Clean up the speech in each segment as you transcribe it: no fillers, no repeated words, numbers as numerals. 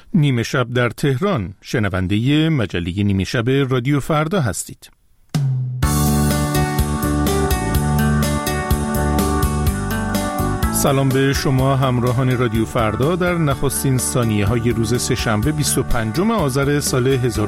نیمه شب در تهران، شنونده مجله نیمه شب رادیو فردا هستید. سلام به شما همراهان رادیو فردا در نخستین ثانیه های روز سه‌شنبه 25 آذر سال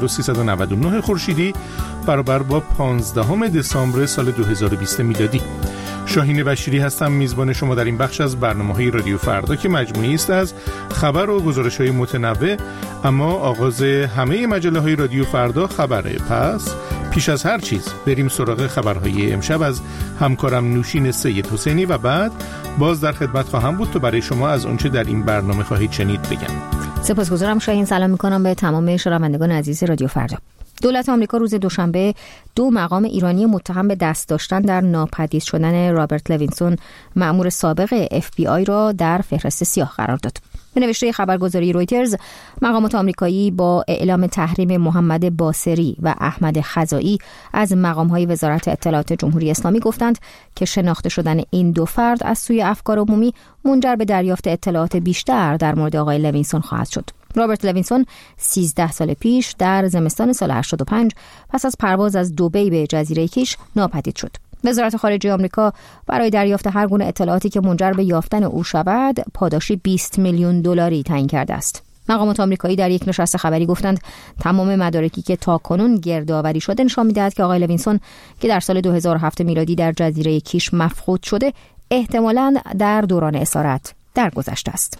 1399 خورشیدی برابر با 15 دسامبر سال 2020 میلادی. شاهین بشیری هستم، میزبان شما در این بخش از برنامه‌های رادیو فردا که مجموعی است از خبر و گزارش‌های متنوع. اما آغاز همه مجله‌های رادیو فردا خبره. پس پیش از هر چیز بریم سراغ خبرهای امشب از همکارم نوشین سید حسینی و بعد باز در خدمت خواهم بود تا برای شما از اونچه در این برنامه خواهید شنید بگم. سپاسگزارم شاهین. سلام میکنم به تمام شنوندگان عزیز رادیو فردا. دولت آمریکا روز دوشنبه 2 مقام ایرانی متهم به دست داشتن در ناپدید شدن رابرت لوینسون، مأمور سابق FBI را در فهرست سیاه قرار داد. به نوشته خبرگزاری رویترز، مقامات آمریکایی با اعلام تحریم محمد باصری و احمد خزائی از مقام‌های وزارت اطلاعات جمهوری اسلامی گفتند که شناخته شدن این دو فرد از سوی افکار عمومی منجر به دریافت اطلاعات بیشتر در مورد آقای لوینسون خواهد شد. رابرت لوینسون 13 سال پیش در زمستان سال 85 پس از پرواز از دبی به جزیره کیش ناپدید شد. وزارت خارجه آمریکا برای دریافت هر گونه اطلاعاتی که منجر به یافتن او شود پاداشی 20 میلیون دلاری تعیین کرده است. مقامات آمریکایی در یک نشست خبری گفتند تمام مدارکی که تاکنون گردآوری شده نشان می‌دهد که آقای لوینسون که در سال 2007 میلادی در جزیره کیش مفقود شده احتمالاً در دوران اسارت درگذشته است.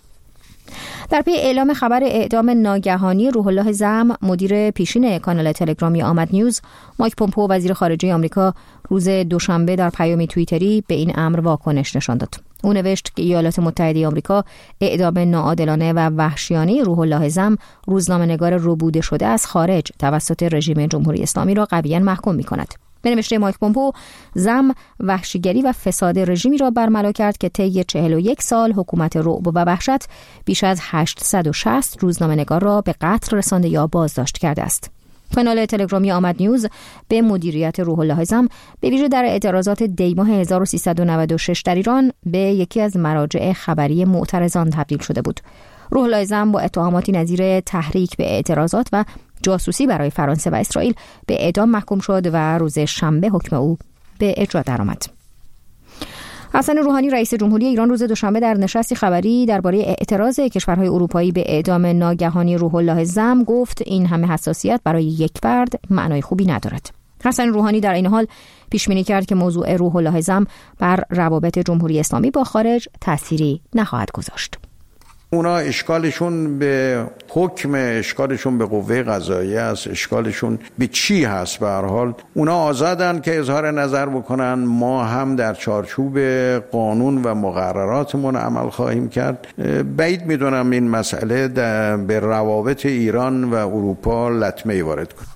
در پی اعلام خبر اعدام ناگهانی روح الله زم، مدیر پیشین کانال تلگرامی آمد نیوز، مایک پومپئو وزیر خارجه آمریکا روز دوشنبه در پیامی توییتری به این امر واکنش نشان داد. او نوشت که ایالات متحده آمریکا اعدام ناعادلانه و وحشیانه روح الله زم، روزنامه‌نگار ربوده شده از خارج توسط رژیم جمهوری اسلامی را قویاً محکوم می‌کند. به نوشته مایک پومپئو، زم وحشیگری و فساد رژیمی را برملا کرد که طی 41 سال حکومت رعب و وحشت بیش از 860 روزنامه‌نگار را به قتل رسانده یا بازداشت کرده است. کانال تلگرامی آمد نیوز به مدیریت روح الله زم به ویژه در اعتراضات دی‌ماه 1396 در ایران به یکی از مراجع خبری معترضان تبدیل شده بود. روح الله زم با اتهاماتی نظیر تحریک به اعتراضات و جاسوسی برای فرانسه و اسرائیل به اعدام محکوم شد و روز شنبه حکم او به اجرا درآمد. حسن روحانی رئیس جمهوری ایران روز دوشنبه در نشستی خبری درباره اعتراض کشورهای اروپایی به اعدام ناگهانی روح الله زم گفت این همه حساسیت برای یک فرد معنای خوبی ندارد. حسن روحانی در این حال پیش بینی کرد که موضوع روح الله زم بر روابط جمهوری اسلامی با خارج تأثیری نخواهد گذاشت. اونا اشکالشون به حکم، اشکالشون به قوه قضاییه است، اشکالشون به چی هست؟ به هر حال اونا آزادن که اظهار نظر بکنن. ما هم در چارچوب قانون و مقرراتمون عمل خواهیم کرد. بعید میدونم این مسئله به روابط ایران و اروپا لطمه‌ای وارد کنه.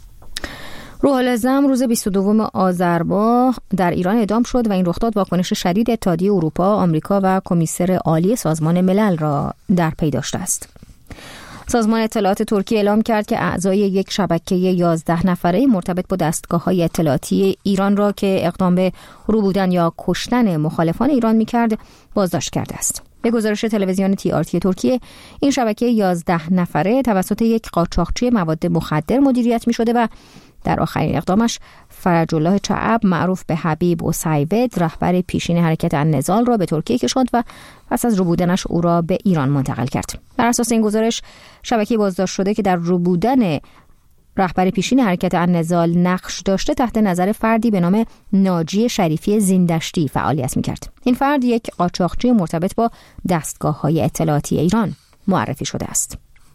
روح الله زم روز 22 آذر در ایران اعدام شد و این رخداد واکنش شدید اتحادیه اروپا، آمریکا و کمیسر عالی سازمان ملل را در پی داشته است. سازمان اطلاعات ترکیه اعلام کرد که اعضای یک شبکه 11 نفره مرتبط با دستگاه‌های اطلاعاتی ایران را که اقدام به ربودن یا کشتن مخالفان ایران می‌کرد بازداشت کرده است. به گزارش تلویزیون TRT ترکیه، این شبکه 11 نفره توسط یک قاچاقچی مواد مخدر مدیریت می‌شده و در آخرین اقدامش فرج الله چعب معروف به حبیب اسیود رهبر پیشین حرکت النضال را به ترکیه کشاند و پس از ربودنش او را به ایران منتقل کرد. بر اساس این گزارش شبکه بازداشت شده که در ربودن رهبر پیشین حرکت النضال نقش داشته تحت نظر فردی به نام ناجی شریفی زیندشتی فعالیت می‌کرد. این فرد یک قاچاقچی مرتبط با دستگاه‌های اطلاعاتی ایران معرفی شده است.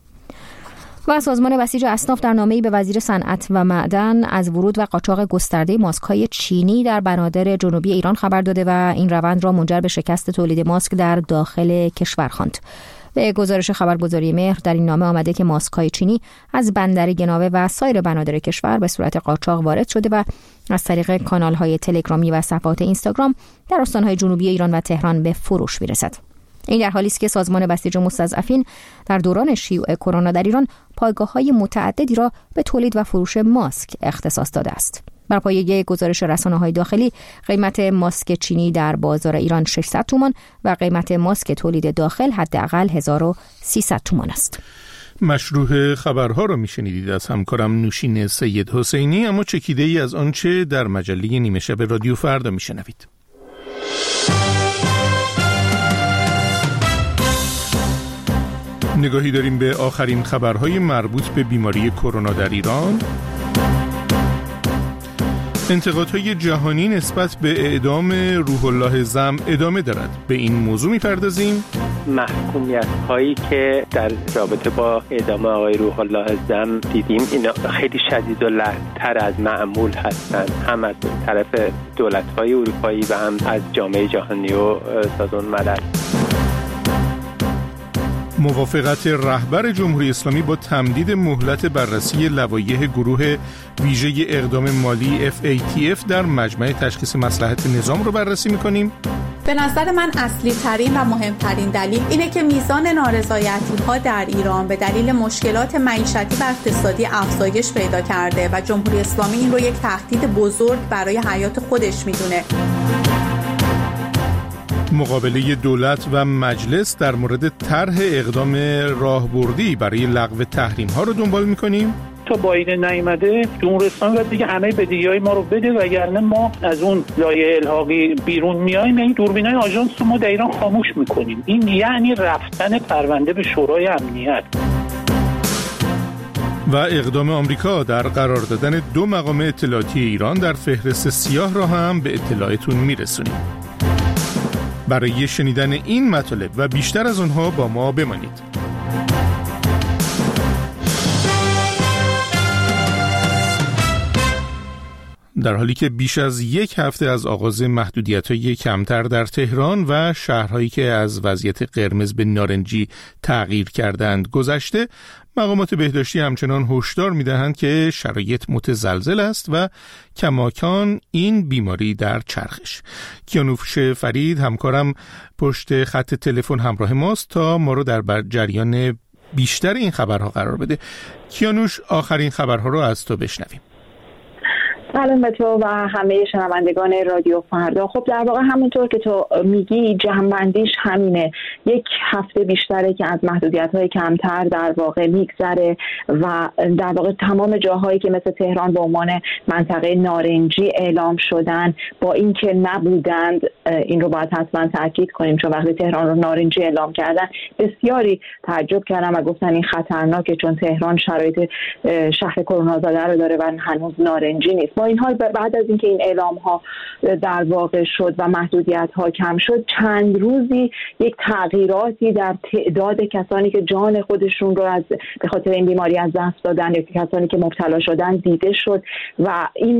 و سازمان بسیج اصناف در نامه‌ای به وزیر صنعت و معدن از ورود و قاچاق گسترده ماسک‌های چینی در بنادر جنوبی ایران خبر داده و این روند را منجر به شکست تولید ماسک در داخل کشور خواند. به گزارش خبرگزاری مهر در این نامه آمده که ماسک‌های چینی از بندر گناوه و سایر بنادر کشور به صورت قاچاق وارد شده و از طریق کانال‌های تلگرامی و صفحات اینستاگرام در استان‌های جنوبی ایران و تهران به فروش می‌رسد. این در حالی است که سازمان بسیج مستضعفین در دوران شیوع کرونا در ایران پایگاه‌های متعددی را به تولید و فروش ماسک اختصاص داده است. بر پایه گزارش رسانه‌های داخلی، قیمت ماسک چینی در بازار ایران 600 تومان و قیمت ماسک تولید داخل حداقل 1300 تومان است. مشروح خبرها رو میشنیدید از همکارم نوشین سید حسینی، اما چکیده ای از آنچه در مجله نیمه شب رادیو فردا میشنوید. نگاهی داریم به آخرین خبرهای مربوط به بیماری کرونا در ایران. انتقادهای جهانی نسبت به اعدام روح الله زم ادامه دارد. به این موضوع می‌پردازیم. محکومیت هایی که در رابطه با اعدام آقای روح الله زم دیدیم اینا خیلی شدید و لحن‌تر از معمول هستند، هم از طرف دولت‌های اروپایی و هم از جامعه جهانی و سازمان ملل. موافقت رهبر جمهوری اسلامی با تمدید مهلت بررسی لوایح گروه ویژه اقدام مالی FATF در مجمع تشخیص مصلحت نظام رو بررسی می‌کنیم. به نظر من اصلی ترین و مهمترین دلیل اینه که میزان نارضایتی‌ها در ایران به دلیل مشکلات معیشتی و اقتصادی افزایش پیدا کرده و جمهوری اسلامی این رو یک تهدید بزرگ برای حیات خودش می‌دونه. مقابله دولت و مجلس در مورد طرح اقدام راهبردی برای لغو تحریم‌ها رو دنبال می‌کنیم. تا بایدن نیامده جمهوری اسلامی باید دیگه همه بدهی‌های ما رو بده، وگرنه ما از اون لایحه الحاقی بیرون میایم، این دوربینای آژانس رو ما در ایران خاموش می‌کنیم. این یعنی رفتن پرونده به شورای امنیت. و اقدام آمریکا در قرار دادن 2 مقام اطلاعاتی ایران در فهرست سیاه را هم به اطلاعتون میرسونیم. برای شنیدن این مطالب و بیشتر از آنها با ما بمانید. در حالی که بیش از 1 هفته از آغاز محدودیت‌های کمتر در تهران و شهرهایی که از وضعیت قرمز به نارنجی تغییر کردند گذشته، مقامات بهداشتی همچنان هشدار می‌دهند که شرایط متزلزل است و کماکان این بیماری در چرخش. کیانوش فرید همکارم پشت خط تلفن همراه ماست تا ما رو در جریان بیشتر این خبرها قرار بده. کیانوش، آخرین خبرها رو از تو بشنویم. سلام به تو و همه شنوندگان رادیو فردا. خب در واقع همونطور که تو میگی جمع‌بندیش همینه. 1 هفته بیشتره که از محدودیت‌های کمتر در واقع میگذره و در واقع تمام جاهایی که مثل تهران به عنوان منطقه نارنجی اعلام شدن با اینکه نبودند، این رو باید حتما تاکید کنیم، چون وقتی تهران رو نارنجی اعلام کردن بسیاری تعجب کردن و گفتن این خطرناکه، چون تهران شرایط شهر کرونا زده رو داره و هنوز نارنجی نیست. با این حال بعد از اینکه این اعلام ها در واقع شد و محدودیت ها کم شد، چند روزی یک تغییراتی در تعداد کسانی که جان خودشون رو از به خاطر این بیماری از دست دادن یا کسانی که مبتلا شدن دیده شد و این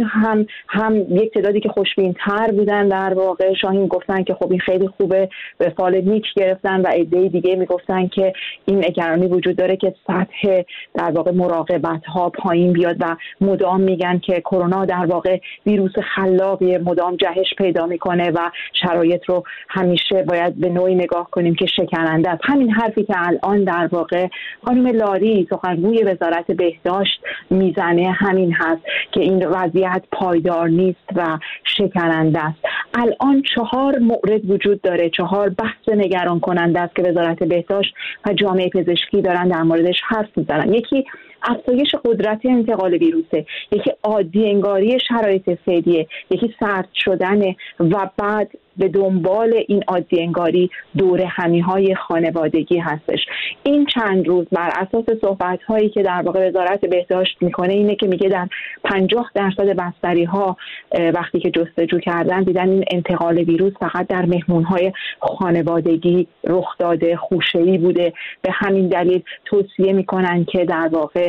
هم یک تعدادی که خوشبین تر بودن در واقع شاهین گفتن که خب این خیلی خوبه، به فال نیک گرفتن و عده دیگه میگفتن که این نگرانی وجود داره که سطح در واقع مراقبت ها پایین بیاد و مدام میگن که کرونا در واقع ویروس خلاقی مدام جهش پیدا میکنه و شرایط رو همیشه باید به نوعی نگاه کنیم که شکننده است. همین حرفی که الان در واقع خانم لاری سخنگوی وزارت بهداشت میزنه همین هست که این وضعیت پایدار نیست و شکننده است. الان 4 مورد وجود داره، 4 بحث نگران کننده است که وزارت بهداشت و جامعه پزشکی دارن در موردش حرف میزنن. یکی افزایش قدرت انتقال ویروسه، یکی عادی انگاری شرایط فعلیه، یکی سرد شدن و بعد به دنبال این عادی انگاری دوره همی‌های خانوادگی هستش. این چند روز بر اساس صحبت‌هایی که در واقع وزارت بهداشت میکنه اینه که میگه در 50% بستری‌ها وقتی که جستجو کردن دیدن این انتقال ویروس فقط در مهمون‌های خانوادگی رخ داده، خوشه‌ای بوده. به همین دلیل توصیه میکنن که در واقع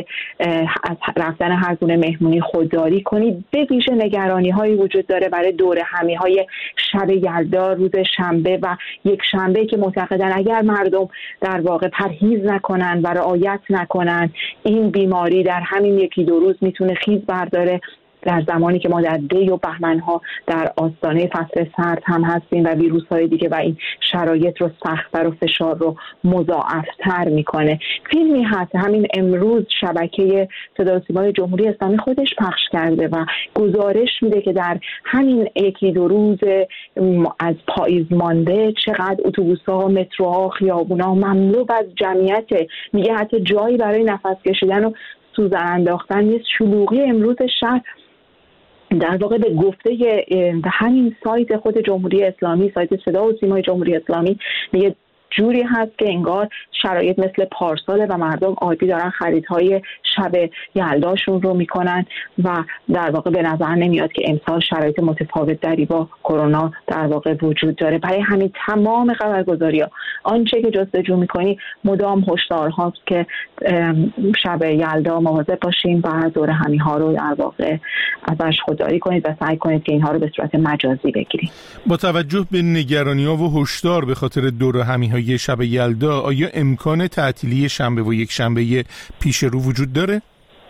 از رفتن هر گونه مهمونی خودداری کنید. به ویژه نگرانی‌هایی وجود داره برای دوره همی‌های شب یلدا روز شنبه و یک شنبه که معتقدن اگر مردم در واقع پرهیز نکنن و رعایت نکنن این بیماری در همین 1-2 روز میتونه خیز برداره در زمانی که ما در دی و بهمن‌ها در آستانه فصل سرد هم هستیم و ویروس‌های دیگه و این شرایط رو سخت‌تر و فشار رو مضاعف‌تر میکنه. فیلمی هست همین امروز شبکه صدا و سیمای جمهوری اسلامی خودش پخش کرده و گزارش میده که در همین یکی دو روز از پاییز مانده چقدر اتوبوس‌ها، متروها، خیابون‌ها مملو از جمعیت، میگه حتی جایی برای نفس کشیدن و سوزن انداختن نیست. شلوغی امروز شهر در واقع به گفته همین سایت خود جمهوری اسلامی، سایت صدا و سیمای جمهوری اسلامی، میگه جوری هست که انگار شرایط مثل پارساله و مردم عادی دارن خریدهای شب یلداشون رو میکنن و در واقع به نظر نمیاد که امسال شرایط متفاوت تری با کرونا در واقع وجود داره. برای همین تمام خبرگزاری‌ها آنچه که جستجو میکنی مدام هشدار هاست که شب یلدا مواظب باشین و دور همی ها رو در واقع ازش خودداری کنید و سعی کنید که اینها رو به صورت مجازی بگیرید. با توجه به نگرانی‌ها و هشدار به خاطر دور همی های شب یلدا، آیا امکان تعطیلی شنبه و یک شنبه پیش رو وجود داره؟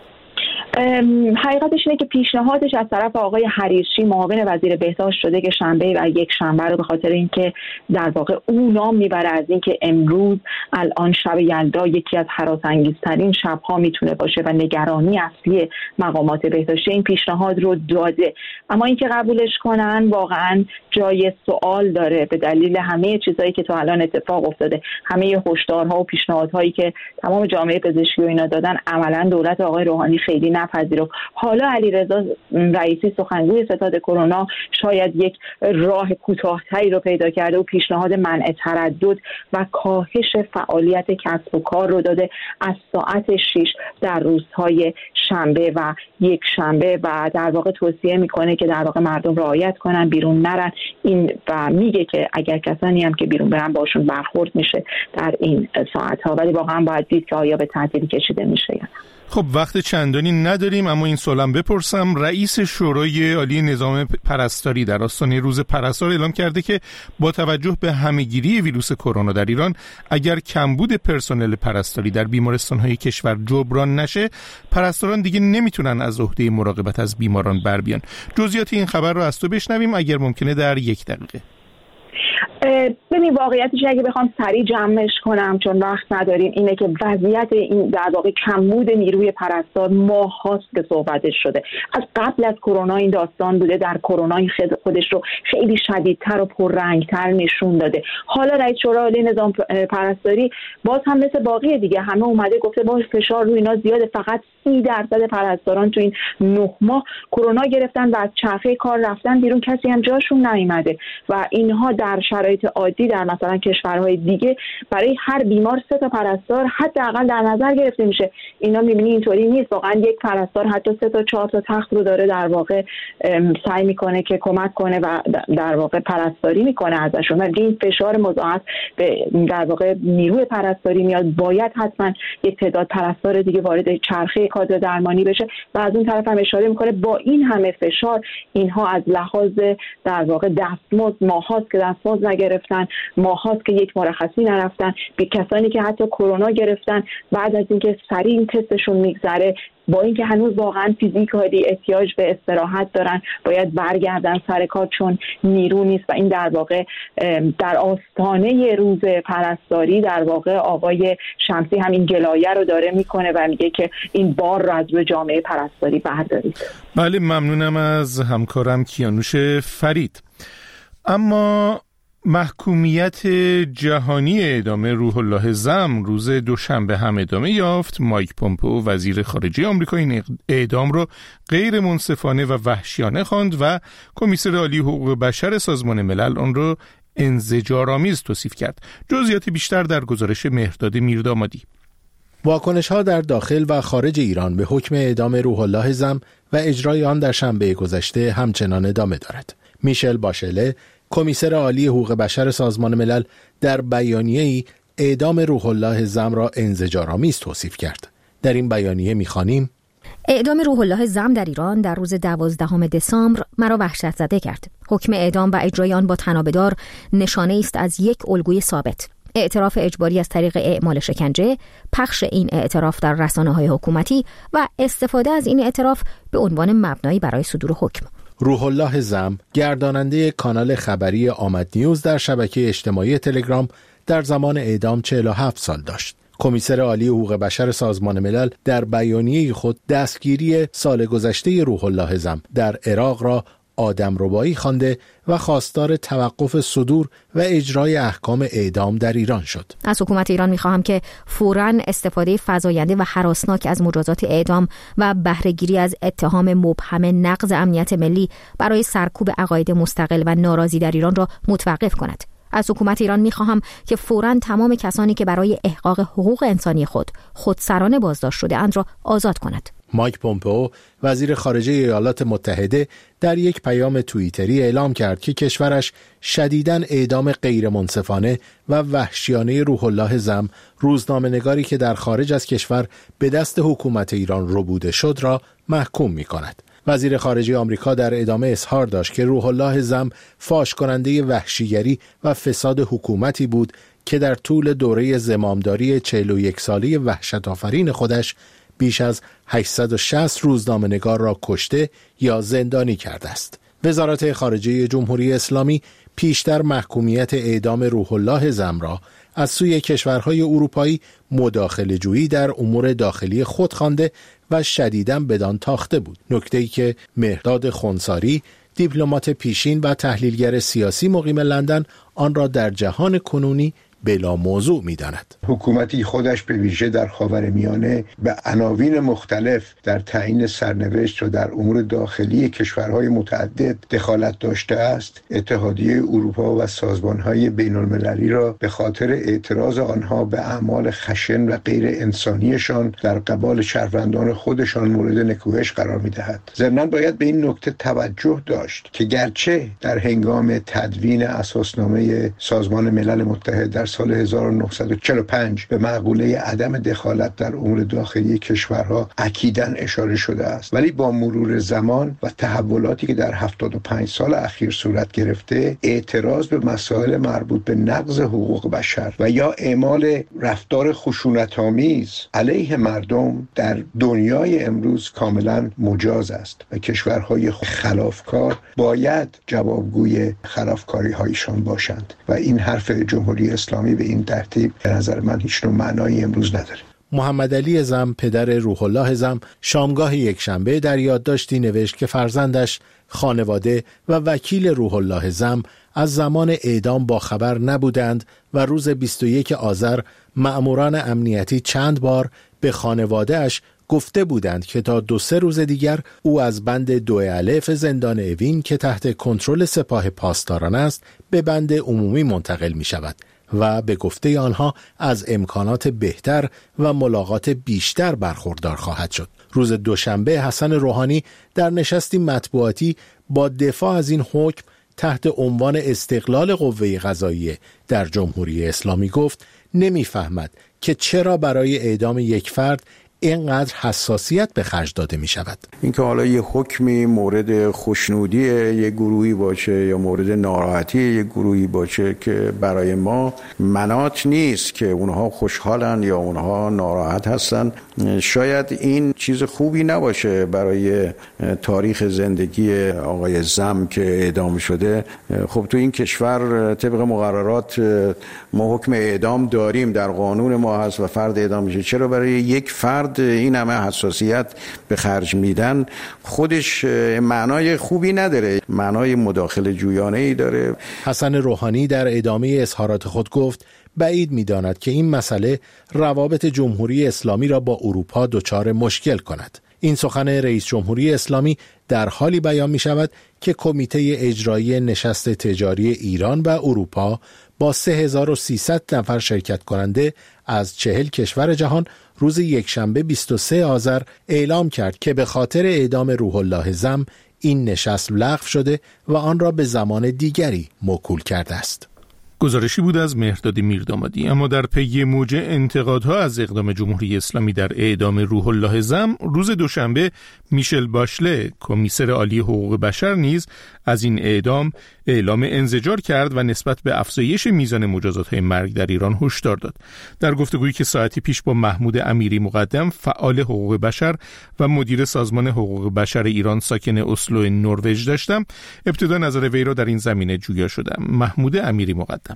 حقیقتش اینه که پیشنهادش از طرف آقای حریصی معاون وزیر بهداشت شده که شنبه و یک شنبه رو به خاطر اینکه در واقع او نام میبره از اینکه امروز الان شب یلدا یکی از هراس‌انگیزترین شب‌ها میتونه باشه و نگرانی اصلی مقامات بهداشتی این پیشنهاد رو داده. اما اینکه قبولش کنن واقعا جای سوال داره به دلیل همه چیزایی که تا الان اتفاق افتاده، همه هشدارها و پیشنهادهایی که تمام جامعه پزشکی و اینا دادن عملاً دولت آقای روحانی خیلی نپذیرفت. حالا علیرضا رئیسی سخنگوی ستاد کرونا شاید یک راه کوتاه‌تری رو پیدا کرده و پیشنهاد منع تردد و کاهش فعالیت کسب و کار رو داده از ساعت 6 در روزهای شنبه و یک شنبه و در واقع توصیه میکنه که در واقع مردم رعایت کنن، بیرون نرن. این و میگه که اگر کسانی هم که بیرون برن باشون برخورد میشه در این ساعت‌ها، ولی واقعا باید دید که آیا به تعطیلی کشیده میشه یا نه. خب وقت چندانی نداریم، اما این سوالم بپرسم. رئیس شورای عالی نظام پرستاری در آستانه روز پرستار اعلام کرده که با توجه به همه‌گیری ویروس کرونا در ایران اگر کمبود پرسنل پرستاری در بیمارستان‌های کشور جبران نشه، پرستاران دیگه نمیتونن از عهده مراقبت از بیماران بر بیان. جزئیات این خبر رو از تو بشنویم اگر ممکنه در 1 دقیقه. ببین واقعیتش اگه بخوام سریع جمعش کنم چون وقت نداریم اینه که وضعیت این در واقع کمبود نیروی پرستار ماهاست که صحبتش شده. از قبل از کرونا این داستان بوده، در کرونا این خودش رو خیلی شدیدتر و پررنگتر نشون داده. حالا رئیس شورای عالی نظام پرستاری باز هم مثل باقی دیگه همه اومده گفته با فشار روی اینا زیاده، فقط 30% پرستاران تو این 9 ماه کرونا گرفتن و از چرخه کار رفتن بیرون، کسی هم جاشون نیامده و اینها در شرایط عادی در مثلا کشورهای دیگه برای هر بیمار 3 تا پرستار حداقل در نظر گرفته میشه. اینا میبینی اینطوری نیست، واقعا یک پرستار حتی 3 تا 4 تا تخت رو داره در واقع سعی میکنه که کمک کنه و در واقع پرستاری میکنه ازشون و این فشار مضاعف به در واقع نیروی پرستاری میاد. باید حتما یک تعداد پرستار دیگه وارد چرخه کادر درمانی بشه و از اون طرف هم اشاره میکنه با این همه فشار اینها از لحاظ در واقع دستمزد ماهاست که دستمزد نگرفتن، ماهاست که یک مرخصی نرفتن، به کسانی که حتی کرونا گرفتن بعد از اینکه سریع این تستشون میگذره با اینکه هنوز واقعا فیزیکالی احتیاج به استراحت دارن باید برگردن سر کار چون نیرو نیست و این در واقع در آستانه روز پرستاری در واقع آقای شمسی همین گلایه رو داره میکنه و میگه که این بار رو از روی جامعه پرستاری بردارید. بله ممنونم از همکارم کیانوش فرید. اما محکومیت جهانی اعدام روح الله زم روز دوشنبه هم ادامه یافت. مایک پومپئو وزیر خارجه آمریکا این اعدام را غیر منصفانه و وحشیانه خواند و کمیسر عالی حقوق بشر سازمان ملل آن را انزجارآمیز توصیف کرد. جزئیات بیشتر در گزارش مهرداد میردامادی. واکنش‌ها در داخل و خارج ایران به حکم اعدام روح الله زم و اجرای آن در شنبه گذشته همچنان ادامه دارد. میشل باشله کمیسر عالی حقوق بشر سازمان ملل در بیانیه‌ای اعدام روح الله زم را انزجارآمیز توصیف کرد. در این بیانیه می‌خوانیم: اعدام روح الله زم در ایران در روز 12 دسامبر مرا وحشت زده کرد. حکم اعدام و اجرای آن با طنابدار نشانه است از یک الگوی ثابت. اعتراف اجباری از طریق اعمال شکنجه، پخش این اعتراف در رسانه‌های حکومتی و استفاده از این اعتراف به عنوان مبنایی برای صدور حکم. روح الله زم، گرداننده کانال خبری آمد نیوز در شبکه اجتماعی تلگرام، در زمان اعدام 47 سال داشت. کمیسر عالی حقوق بشر سازمان ملل در بیانیه خود دستگیری سال گذشته روح الله زم در عراق را آدمربایی خوانده و خواستار توقف صدور و اجرای احکام اعدام در ایران شد. از حکومت ایران می‌خواهم که فوراً استفاده فزاینده و هراسناک از مجازات اعدام و بهره‌گیری از اتهام مبهم نقض امنیت ملی برای سرکوب عقاید مستقل و ناراضی در ایران را متوقف کند. از حکومت ایران می‌خواهم که فوراً تمام کسانی که برای احقاق حقوق انسانی خودسرانه بازداشت شده اند را آزاد کند. مایک پومپئو، وزیر خارجه ایالات متحده، در یک پیام توییتری اعلام کرد که کشورش شدیداً اعدام غیرمنصفانه و وحشیانه روح الله زم، روزنامه‌نگاری که در خارج از کشور به دست حکومت ایران ربوده شد، را محکوم می‌کند. وزیر خارجه آمریکا در ادامه اظهار داشت که روح الله زم فاش کننده وحشیگری و فساد حکومتی بود که در طول دوره زمامداری 41 ساله وحشت آفرین خودش بیش از 860 روزنامه‌نگار را کشته یا زندانی کرده است. وزارت خارجه جمهوری اسلامی پیشتر محکومیت اعدام روح الله زم را از سوی کشورهای اروپایی مداخله‌جویی در امور داخلی خود خوانده و شدیداً بدان تاخته بود. نکته‌ای که مهرداد خنثاری، دیپلمات پیشین و تحلیلگر سیاسی مقیم لندن، آن را در جهان کنونی بلا موضوع می‌داند. حکومتی خودش به ویژه در خاورمیانه به عناوین مختلف در تعیین سرنوشت و در امور داخلی کشورهای متعدد دخالت داشته است، اتحادیه اروپا و سازمانهای بین‌المللی را به خاطر اعتراض آنها به اعمال خشن و غیر انسانیشان در قبال شهروندان خودشان مورد نکوهش قرار می‌دهد. ضمناً باید به این نکته توجه داشت که گرچه در هنگام تدوین اساسنامه سازمان ملل متحد در سال 1945 به مقوله عدم دخالت در امور داخلی کشورها اکیداً اشاره شده است، ولی با مرور زمان و تحولاتی که در 75 سال اخیر صورت گرفته، اعتراض به مسائل مربوط به نقض حقوق بشر و یا اعمال رفتار خشونت‌آمیز علیه مردم در دنیای امروز کاملاً مجاز است و کشورهای خلافکار باید جوابگوی خلافکاری‌هایشان باشند و این حرف جمهوری اسلامی به این ترتیب به نظر من هیچ نوع معنایی امروز نداره. محمد علی زم، پدر روح الله زم، شامگاه یکشنبه در یادداشتی نوشت که فرزندش، خانواده و وکیل روح الله زم از زمان اعدام با خبر نبودند و روز 21 آذر مأموران امنیتی چند بار به خانواده‌اش گفته بودند که تا 2-3 روز دیگر او از بند 2 الف زندان اوین که تحت کنترل سپاه پاسداران است به بند عمومی منتقل می شود و به گفته آنها از امکانات بهتر و ملاقات بیشتر برخوردار خواهد شد. روز دوشنبه حسن روحانی در نشستی مطبوعاتی با دفاع از این حکم تحت عنوان استقلال قوه قضاییه در جمهوری اسلامی گفت نمی‌فهمد که چرا برای اعدام یک فرد اینقدر حساسیت به خرج داده می شود. اینکه حالا یه حکمی مورد خوشنودی یه گروهی باشه یا مورد ناراحتی یه گروهی باشه که برای ما مناط نیست که اونها خوشحالن یا اونها ناراحت هستن، شاید این چیز خوبی نباشه برای تاریخ زندگی آقای زم که اعدام شده. خب تو این کشور طبق مقررات ما حکم اعدام داریم، در قانون ما هست و فرد اعدام میشه. چرا برای یک فرد این همه حساسیت به خرج میدن؟ خودش معنای خوبی نداره، معنای مداخله جویانه ای داره. حسن روحانی در ادامه اظهارات خود گفت بعید می‌داند که این مسئله روابط جمهوری اسلامی را با اروپا دچار مشکل کند. این سخن رئیس جمهوری اسلامی در حالی بیان می شود که کمیته اجرایی نشست تجاری ایران و اروپا با 3300 نفر شرکت کننده از 40 کشور جهان روز یکشنبه 23 آذر اعلام کرد که به خاطر اعدام روح الله زم این نشست لغو شده و آن را به زمان دیگری موکول کرده است. گزارشی بود از مهرداد میردامادی. اما در پی موج انتقادها از اقدام جمهوری اسلامی در اعدام روح الله زم، روز دوشنبه میشل باشله، کمیسر عالی حقوق بشر، نیز از این اعدام اعلام انزجار کرد و نسبت به افزایش میزان مجازات‌های مرگ در ایران هشدار داد. در گفتگویی که ساعتی پیش با محمود امیری مقدم، فعال حقوق بشر و مدیر سازمان حقوق بشر ایران ساکن اسلو نروژ داشتم، ابتدا نظر وی را در این زمینه جویا شدم. محمود امیری مقدم: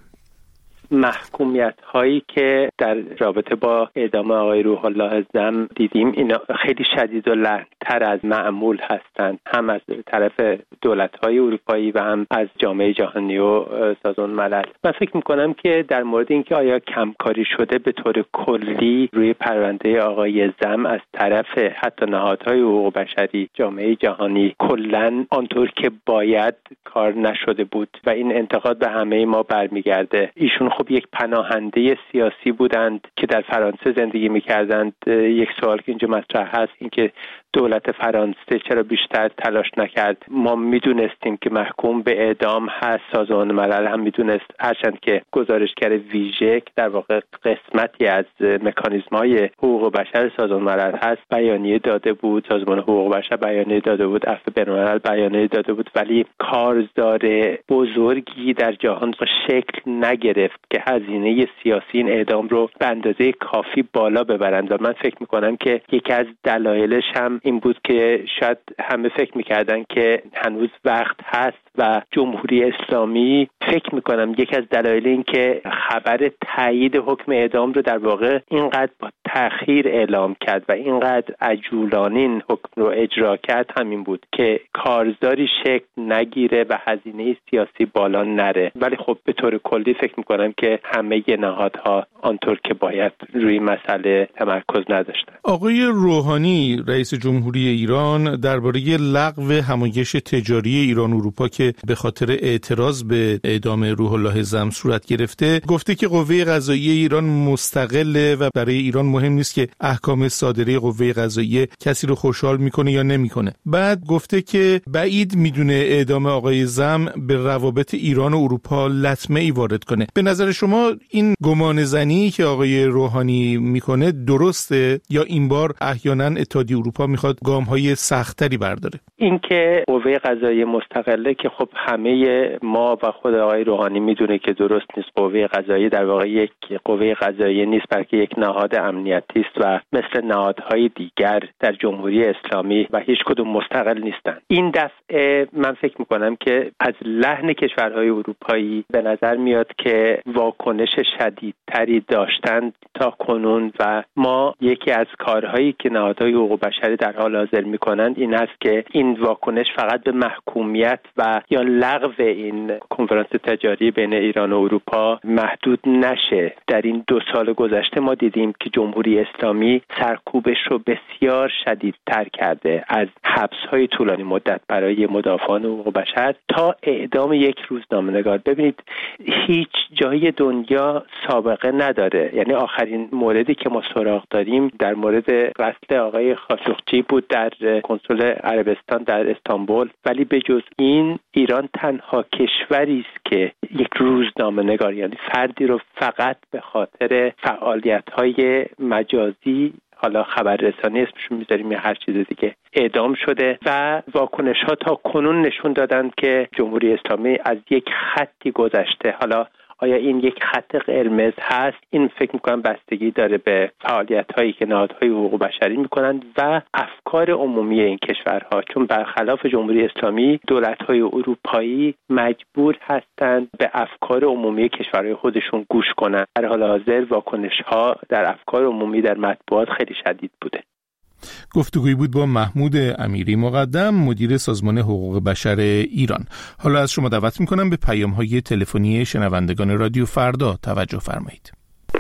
محکومیت هایی که در رابطه با اعدام آقای روح الله زم دیدیم اینا خیلی شدید و لعنتر از معمول هستند، هم از طرف دولت های اروپایی و هم از جامعه جهانی و سازمان ملل. من فکر میکنم که در مورد اینکه آیا کمکاری شده به طور کلی روی پرونده آقای زم از طرف حتی نهادهای حقوق بشری، جامعه جهانی، کلا آنطور که باید کار نشده بود و این انتقاد به همه ما برمیگرده. ایشون خب یک پناهنده سیاسی بودند که در فرانسه زندگی می‌کردند. یک سوال که اینجا مطرح هست این که دولت فرانسه چرا بیشتر تلاش نکرد؟ ما میدونستیم که محکوم به اعدام هست، سازمان ملل هم میدونست، هرچند که گزارشگر ویژه در واقع قسمتی از مکانیزم‌های حقوق بشر سازمان ملل هست بیانیه داده بود، سازمان حقوق بشر بیانیه داده بود، عفو بین‌الملل بیانیه داده بود، ولی کارزار بزرگی در جهان شکل نگرفت که هزینه سیاسی این اعدام رو به اندازه کافی بالا ببرند. و من فکر می‌کنم که یکی از دلایلش هم این بود که شاید همه فکر می‌کردن که هنوز وقت هست و جمهوری اسلامی فکر می‌کنم یکی از دلایل این که خبر تایید حکم اعدام رو در واقع اینقدر با تأخیر اعلام کرد و اینقدر عجولانه این حکم رو اجرا کرد همین بود که کارزاری شکل نگیره و هزینه سیاسی بالا نره. ولی خب به طور کلی فکر می‌کنم که همه نهادها آنطور که باید روی مسئله تمرکز نداشتن. آقای روحانی رئیس جمهوری ایران درباره لغو همایش تجاری ایران اروپا که به خاطر اعتراض به اعدام روح الله زم صورت گرفته گفته که قوه قضاییه ایران مستقله و برای ایران مهم نیست که احکام صادره قوه قضاییه کسی رو خوشحال میکنه یا نمیکنه. بعد گفته که بعید میدونه اعدام آقای زم به روابط ایران و اروپا لطمه‌ای وارد کنه. به نظر شما این گمان زنی که آقای روحانی میکنه درسته یا این بار احیانا اتحادیه اروپا میخواد گام‌های سخت‌تری برداره؟ این که قوه قضاییه مستقله که خب همه ما و خود آقای روحانی میدونه که درست نیست. قوه قضاییه در واقع یک قوه قضاییه نیست بلکه یک نهاد امنیتی است و مثل نهادهای دیگر در جمهوری اسلامی و هیچ کدوم مستقل نیستند. این دفعه من فکر میکنم که از لحن کشورهای اروپایی به نظر میاد که واکنش شدیدتری داشتند تا کنون و ما یکی از کارهایی که نهادهای حقوق بشری در حال حاضر میکنند این است که این واکنش فقط به محکومیت و یا لغو این کنفرانس تجاری بین ایران و اروپا محدود نشه. در این 2 سال گذشته ما دیدیم که جمهوری اسلامی سرکوبش رو بسیار شدیدتر کرده، از حبس‌های طولانی مدت برای مدافعان حقوق بشر تا اعدام یک روزنامه‌نگار. ببینید هیچ جای دنیا سابقه نداره. یعنی آخرین موردی که ما سراغ داریم در مورد قتل آقای خاشقچی بود در کنسول عربستان در استانبول، ولی به جز این ایران تنها کشوری است که یک روزنامه‌نگار یعنی فردی رو فقط به خاطر فعالیت‌های مجازی، حالا خبررسانی اسمشون میذاریم یا هر چیز دیگه، اعدام شده و واکنش‌ها تا کنون نشون دادند که جمهوری اسلامی از یک خطی گذشته. حالا آیا این یک خط قرمز هست؟ این فکر میکنم بستگی داره به فعالیت‌هایی که نهادهای حقوق بشری میکنند و افکار عمومی این کشورها، چون برخلاف جمهوری اسلامی دولت‌های اروپایی مجبور هستند به افکار عمومی کشورهای خودشون گوش کنند. در حال حاضر واکنش‌ها در افکار عمومی در مطبوعات خیلی شدید بوده. گفتگویی بود با محمود امیری مقدم، مدیر سازمان حقوق بشر ایران. حالا از شما دعوت میکنم به پیام‌های تلفنی شنوندگان رادیو فردا توجه فرمایید.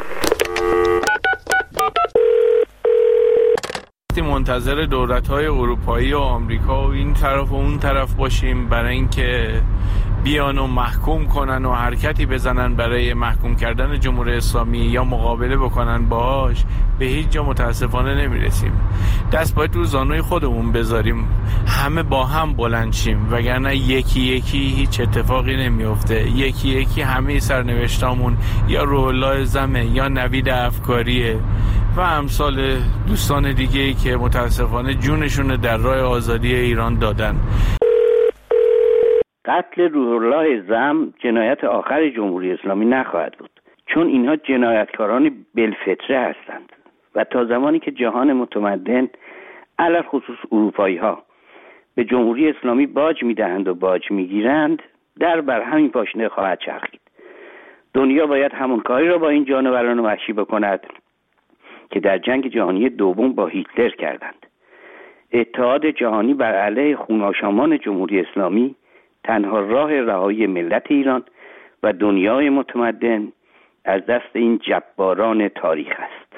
منتظر دولت‌های اروپایی و آمریکا و این طرف و اون طرف باشیم برای اینکه بیان و محکوم کنن و حرکتی بزنن برای محکوم کردن جمهوری اسلامی یا مقابله بکنن باهاش، به هیچ جا متاسفانه نمیرسیم. دست باید رو زانوی خودمون بذاریم، همه با هم بلند شیم، وگرنه یکی یکی هیچ اتفاقی نمیفته. یکی یکی همه سرنوشتامون یا روح الله زمه یا نوید افکاریه و امثال دوستان دیگه‌ای که متاسفانه جونشون در راه آزادی ایران دادن. قتل روح الله زم جنایت آخر جمهوری اسلامی نخواهد بود، چون اینها جنایتکاران بالفطره هستند و تا زمانی که جهان متمدن علل خصوص اروپایی ها به جمهوری اسلامی باج میدهند و باج میگیرند، در بر همین پاشنه خواهد چرخید. دنیا باید همون کاری را با این جانوران وحشی بکند که در جنگ جهانی دوم با هیتلر کردند. اتحاد جهانی بر علیه خون‌آشامان جمهوری اسلامی تنها راه رهایی ملت ایران و دنیای متمدن از دست این جباران تاریخ است.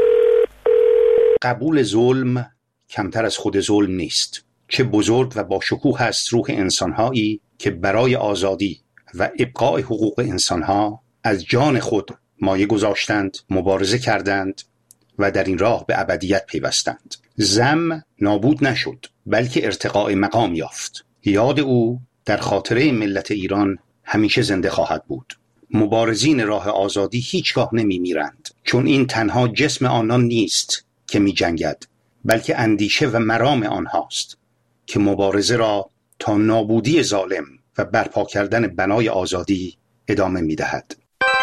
قبول ظلم کمتر از خود ظلم نیست. چه بزرگ و با شکوه است روح انسان‌هایی که برای آزادی و ابقاء حقوق انسان‌ها از جان خود مایه گذاشتند، مبارزه کردند و در این راه به ابدیت پیوستند. زم نابود نشد، بلکه ارتقاء مقام یافت. یاد او در خاطره ملت ایران همیشه زنده خواهد بود. مبارزین راه آزادی هیچگاه نمی میرند، چون این تنها جسم آنان نیست که می جنگد، بلکه اندیشه و مرام آنهاست که مبارزه را تا نابودی ظالم و برپا کردن بنای آزادی ادامه می دهد.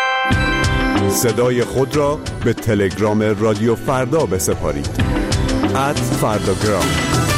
صدای خود را به تلگرام رادیو فردا بسپارید. @فرداگرام.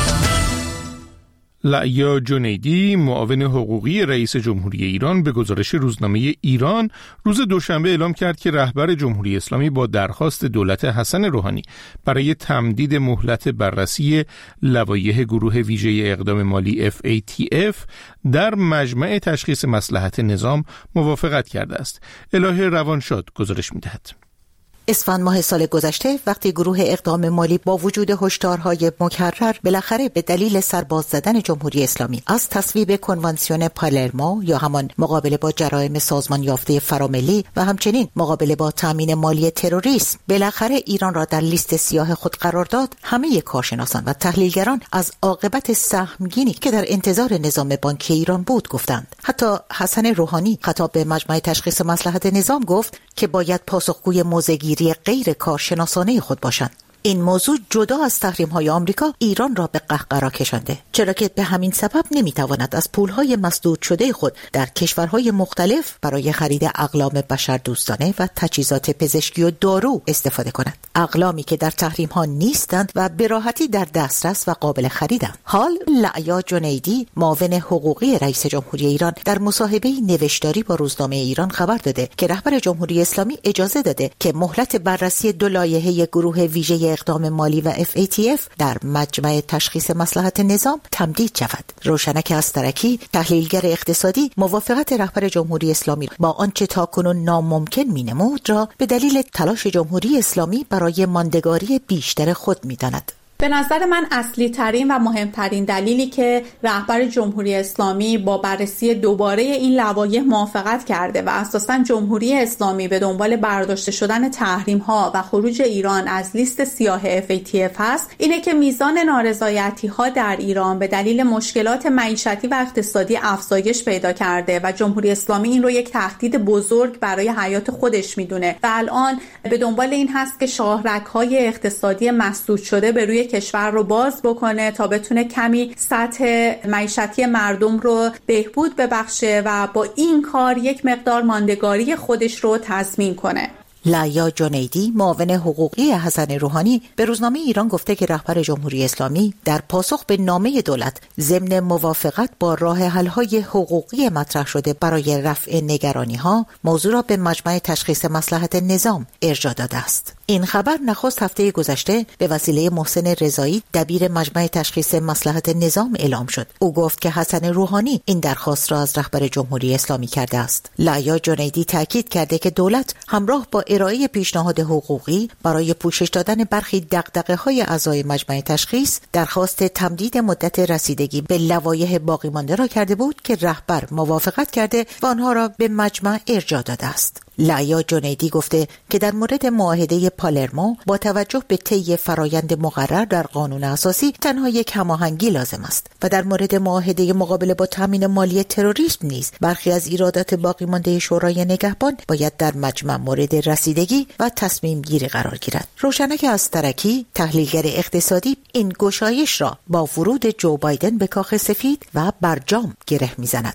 لعیا جنیدی، معاون حقوقی رئیس جمهوری ایران، به گزارش روزنامه ایران روز دوشنبه اعلام کرد که رهبر جمهوری اسلامی با درخواست دولت حسن روحانی برای تمدید مهلت بررسی لوایح گروه ویژه اقدام مالی FATF در مجمع تشخیص مصلحت نظام موافقت کرده است. الهه روانشاد گزارش می‌دهد. اسفند ماه سال گذشته وقتی گروه اقدام مالی با وجود هشدارهای مکرر بالاخره به دلیل سرباز زدن جمهوری اسلامی از تصویب کنوانسیون پالرمو یا همان مقابله با جرایم سازمان یافته فراملی و همچنین مقابله با تامین مالی تروریسم بالاخره ایران را در لیست سیاه خود قرار داد، همه کارشناسان و تحلیلگران از عاقبت سهمگینی که در انتظار نظام بانکی ایران بود گفتند. حتی حسن روحانی خطاب به مجمع تشخیص مصلحت نظام گفت که باید پاسخگوی موضع‌گیری غیر کارشناسانه خود باشند. این موضوع جدا از تحریم‌های آمریکا ایران را به قهقرا کشانده، چرا که به همین سبب نمی‌تواند از پول‌های مسدود شده خود در کشورهای مختلف برای خرید اقلام بشردوستانه و تجهیزات پزشکی و دارو استفاده کند. اقلامی که در تحریم‌ها نیستند و به راحتی در دسترس و قابل خریدند. حال لعیا جنیدی، معاون حقوقی رئیس جمهوری ایران، در مصاحبه‌ای نوشتاری با روزنامه ایران خبر داده که رهبر جمهوری اسلامی اجازه داده که مهلت بررسی دو لایحه گروه ویژه اقدام مالی و FATF در مجمع تشخیص مصلحت نظام تمدید شود. روشنک استرکی، تحلیلگر اقتصادی، موافقت رهبر جمهوری اسلامی با آنچه تاکنون ناممکن می‌نمود را به دلیل تلاش جمهوری اسلامی برای ماندگاری بیشتر خود می‌داند. به نظر من اصلی ترین و مهمترین دلیلی که رهبر جمهوری اسلامی با بررسی دوباره این لوایح موافقت کرده و اساساً جمهوری اسلامی به دنبال برداشته شدن تحریم ها و خروج ایران از لیست سیاه FATF هست، اینه که میزان نارضایتی ها در ایران به دلیل مشکلات معیشتی و اقتصادی افزایش پیدا کرده و جمهوری اسلامی این رو یک تهدید بزرگ برای حیات خودش میدونه و الان به دنبال این هست که شاهرگ های اقتصادی مسدود شده به روی کشور رو باز بکنه تا بتونه کمی سطح معیشتی مردم رو بهبود ببخشه و با این کار یک مقدار ماندگاری خودش رو تضمین کنه. لعیا جنیدی، معاون حقوقی حسن روحانی، به روزنامه ایران گفته که رهبر جمهوری اسلامی در پاسخ به نامه دولت ضمن موافقت با راه حل‌های حقوقی مطرح شده برای رفع نگرانی‌ها، موضوع را به مجمع تشخیص مصلحت نظام ارجاع داده است. این خبر نخست هفته گذشته به وسیله محسن رضایی، دبیر مجمع تشخیص مصلحت نظام اعلام شد. او گفت که حسن روحانی این درخواست را از رهبر جمهوری اسلامی کرده است. لعیا جنیدی تاکید کرده که دولت همراه با ارائه پیشنهاد حقوقی برای پوشش دادن برخی دغدغه‌های اعضای مجمع تشخیص درخواست تمدید مدت رسیدگی به لوایح باقی مانده را کرده بود که رهبر موافقت کرده و آنها را به مجمع ارجاع داده است. لعیا جنیدی گفته که در مورد معاهده پالرمو با توجه به طی فرایند مقرر در قانون اساسی تنها یک هماهنگی لازم است و در مورد معاهده مقابله با تامین مالی تروریسم نیز برخی از ایرادات باقی مانده شورای نگهبان باید در مجمع مورد رسیدگی و تصمیم گیری قرار گیرد. روشنک استرکی، تحلیلگر اقتصادی، این گشایش را با ورود جو بایدن به کاخ سفید و برجام گره میزند.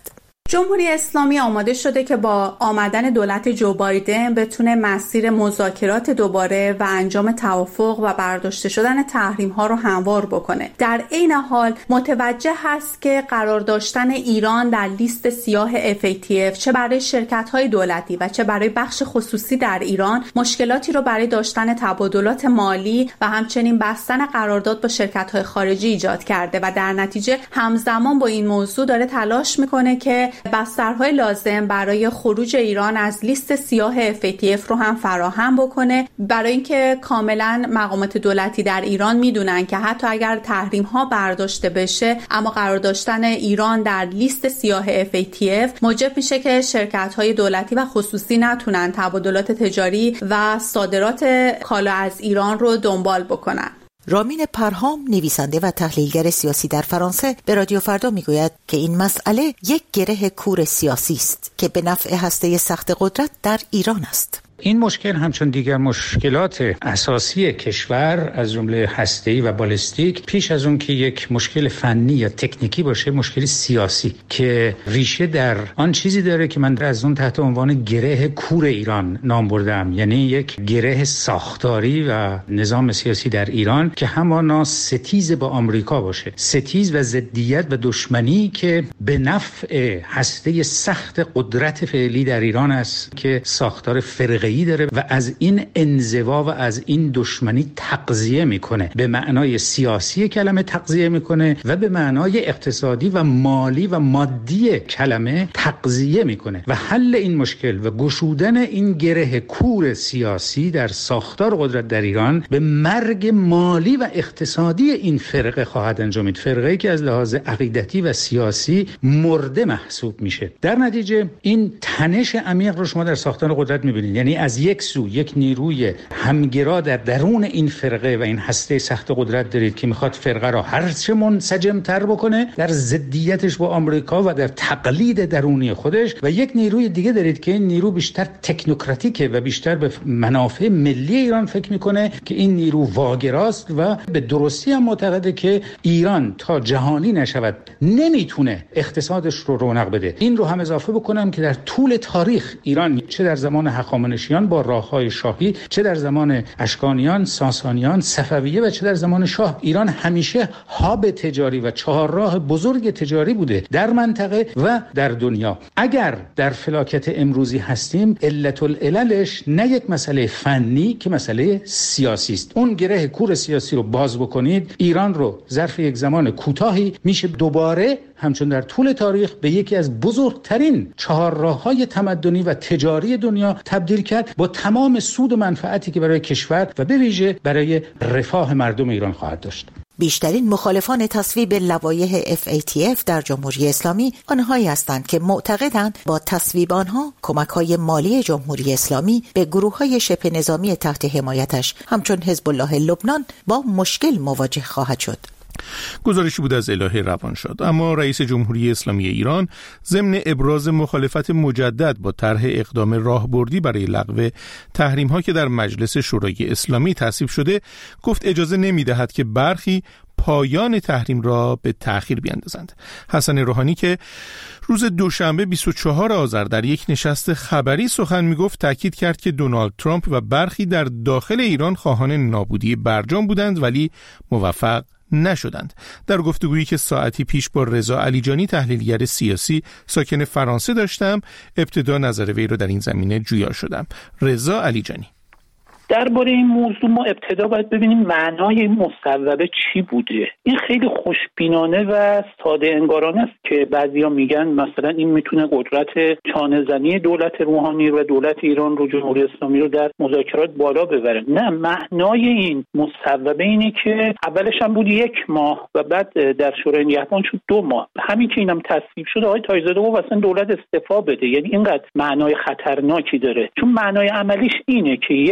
جمهوری اسلامی آماده شده که با آمدن دولت جو بایدن بتونه مسیر مذاکرات دوباره و انجام توافق و برداشته شدن تحریم ها رو هموار بکنه. در عین حال متوجه هست که قرار داشتن ایران در لیست سیاه FATF چه برای شرکت های دولتی و چه برای بخش خصوصی در ایران مشکلاتی رو برای داشتن تبادلات مالی و همچنین بستن قرارداد با شرکت های خارجی ایجاد کرده و در نتیجه همزمان با این موضوع داره تلاش میکنه که بسترهای لازم برای خروج ایران از لیست سیاه FATF رو هم فراهم بکنه، برای اینکه کاملا مقامات دولتی در ایران میدونن که حتی اگر تحریم ها برداشته بشه اما قرار داشتن ایران در لیست سیاه FATF موجب میشه که شرکت های دولتی و خصوصی نتونن تبادلات تجاری و صادرات کالا از ایران رو دنبال بکنن. رامین پرهام، نویسنده و تحلیلگر سیاسی در فرانسه، به رادیو فردا میگوید که این مسئله یک گره کور سیاسی است که به نفع هسته سخت قدرت در ایران است. این مشکل همچون دیگر مشکلات اساسی کشور از جمله هسته‌ای و بالستیک پیش از اون که یک مشکل فنی یا تکنیکی باشه، مشکل سیاسی که ریشه در آن چیزی داره که من از اون تحت عنوان گره کور ایران نام بردم، یعنی یک گره ساختاری و نظام سیاسی در ایران که همانا ستیز با آمریکا باشه، ستیز و ضدیت و دشمنی که به نفع هسته سخت قدرت فعلی در ایران است که ساختار فرقه‌ای داره و از این انزوا و از این دشمنی تغذیه میکنه، به معنای سیاسی کلمه تغذیه میکنه و به معنای اقتصادی و مالی و مادی کلمه تغذیه میکنه و حل این مشکل و گشودن این گره کور سیاسی در ساختار قدرت در ایران به مرگ مالی و اقتصادی این فرقه خواهد انجامید، فرقه‌ای که از لحاظ عقیدتی و سیاسی مرده محسوب میشه. در نتیجه این تنش عمیق رو شما در ساختار قدرت میبینید، یعنی از یک سو یک نیروی همگرا در درون این فرقه و این هسته سخت قدرت دارید که میخواد فرقه را هرچه منسجم‌تر بکنه در ضدیتش با آمریکا و در تقلید درونی خودش، و یک نیروی دیگه دارید که این نیرو بیشتر تکنوکراتیکه و بیشتر به منافع ملی ایران فکر میکنه که این نیرو واگراست و به درستی هم معتقده که ایران تا جهانی نشود نمیتونه اقتصادش رو رونق بده. این رو هم اضافه بکنم که در طول تاریخ ایران چه در زمان هخامنشیان با راههای شاهی، چه در زمان اشکانیان، ساسانیان، صفویه و چه در زمان شاه، ایران همیشه هاب تجاری و چهارراه بزرگ تجاری بوده در منطقه و در دنیا. اگر در فلاکت امروزی هستیم، علت العللش نه یک مسئله فنی که مسئله سیاسی است. اون گره کور سیاسی رو باز بکنید، ایران رو ظرف یک زمان کوتاهی میشه دوباره همچون در طول تاریخ به یکی از بزرگترین چهارراه‌های تمدنی و تجاری دنیا تبدیل کرد، با تمام سود و منفعتی که برای کشور و به ویژه برای رفاه مردم ایران خواهد داشت. بیشترین مخالفان تصویب لوایح FATF در جمهوری اسلامی آنهایی هستند که معتقدند با تصویب آنها کمک‌های مالی جمهوری اسلامی به گروه‌های شبه نظامی تحت حمایتش همچون حزب الله لبنان با مشکل مواجه خواهد شد. گزارشی بود از الهه روانشاد. اما رئیس جمهوری اسلامی ایران ضمن ابراز مخالفت مجدد با طرح اقدام راهبردی برای لغو تحریم‌ها که در مجلس شورای اسلامی تصویب شده، گفت اجازه نمی‌دهد که برخی پایان تحریم را به تأخیر بیاندازند. حسن روحانی که روز دوشنبه 24 آذر در یک نشست خبری سخن میگفت، تاکید کرد که دونالد ترامپ و برخی در داخل ایران خواهان نابودی برجام بودند ولی موفق نشدند. در گفتگویی که ساعتی پیش با رضا علیجانی تحلیلگر سیاسی ساکن فرانسه داشتم، ابتدا نظر وی را در این زمینه جویا شدم. رضا علیجانی: درباره این موضوع ما ابتدا باید ببینیم معنای این مصوبه چی بوده. این خیلی خوشبینانه و ساده انگارانه است که بعضیا میگن مثلا این میتونه قدرت چانه‌زنی دولت روحانی و دولت ایران رو، جمهوری اسلامی رو در مذاکرات بالا ببره. نه، معنای این مصوبه اینه که اولش هم بود 1 ماه و بعد در شورای نگهبان شد 2 ماه. همین که اینم تصویب شد، آقای تاج‌زاده گفت اصلا دولت استعفا بده. یعنی اینقدر معنای خطرناکی داره، چون معنای عملیش اینه که 1 ماه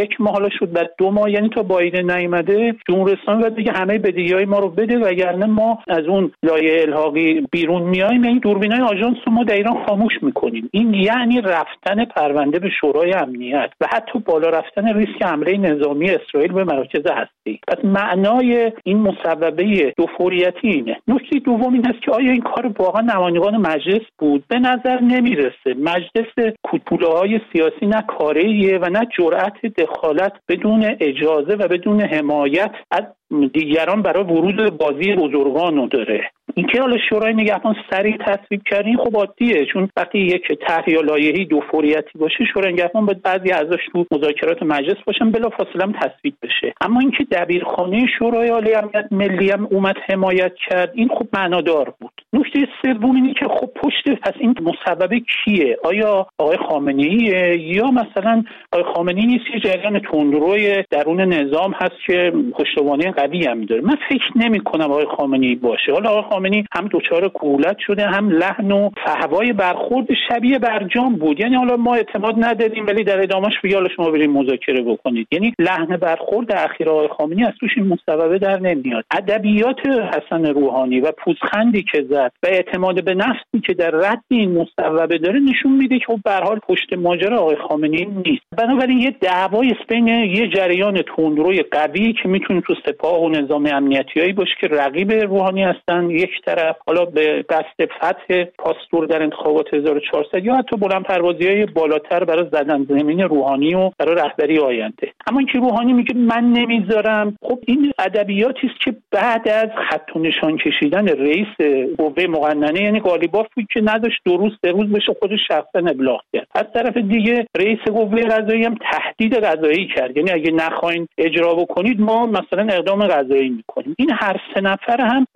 حالا شد بعد 2 ماه، یعنی تا بایدن نیامده جمهوری اسلامی باید بگه همه بدهی‌های ما رو بده وگرنه ما از اون لایحه الحاقی بیرون میایم، یعنی دوربینای آژانس رو ما در ایران خاموش میکنیم. این یعنی رفتن پرونده به شورای امنیت و حتی بالا رفتن ریسک حمله نظامی اسرائیل به مراکز هسته‌ای. پس معنای این مصوبه دوفوریتی اینه. نکته دوم این است که آیا این کار واقعا نمایندگان مجلس بود؟ به نظر نمیرسه. مجلس کوتوله‌های سیاسی نه کاریه و نه جرأت دخالت بدون اجازه و بدون حمایت از دیگران برای ورود بازی بزرگان رو داره. اینکه حالا شورای نگهبان سریع تصویب کردین خب عادیه، چون وقتی یک طرح یا لایحه‌ای دوفوریتی باشه شورای نگهبان باید بعضی اعضاش تو مذاکرات مجلس باشن بلافاصله هم تصویب بشه. اما اینکه دبیرخانه شورای عالی امنیت ملی هم اومد حمایت کرد این خب معنادار بود. نکته سوم اینه که خب پشت پس این مصوبه کیه؟ آیا آقای خامنه‌ایه یا مثلا آقای خامنه‌ای نیست که جریان تندروی درون نظام هست که پشتوانه قوی هم داره؟ من فکر نمی‌کنم آقای خامنه‌ای باشه. حالا آقای خامنه‌ای هم دچار کهولت شده هم لحن و فحوای برخورد شبیه برجام بود، یعنی حالا ما اعتماد نداریم ولی در ادامهش حالا شما برید مذاکره بکنید. یعنی لحن برخورد اخیر آقای خامنه‌ای از توش این مصوبه در نمیاد. ادبیات حسن روحانی و پوزخندی که زد و اعتماد به نفسی که در رد این مصوبه داره نشون میده که به هر حال پشت ماجرا آقای خامنه‌ای نیست. بنابراین یه دعوای بین یه جریان تندروی قوی که میتونه تو سپاه و نظام امنیتیایی باشه که رقیب روحانی هستن یک طرف، حالا به قصد فتح پاستور در انتخابات 1400 یا حتی بلند پروازی‌های بالاتر برای زدن زمین روحانی و برای رهبری آینده. اما اینکه روحانی میگه من نمیذارم، خب این ادبیاتی است که بعد از خط و نشان کشیدن رئیس قوه مقننه یعنی قالیباف بود که نداشت 2 روز 3 روز بشه خودش شخصا ابلاغ کرد. از طرف دیگه رئیس قوه قضاییه هم تهدید قضایی کرد، یعنی اگه نخواین اجرا بکنید ما مثلا اقدام قضایی میکنیم. این هر 3 نفر هم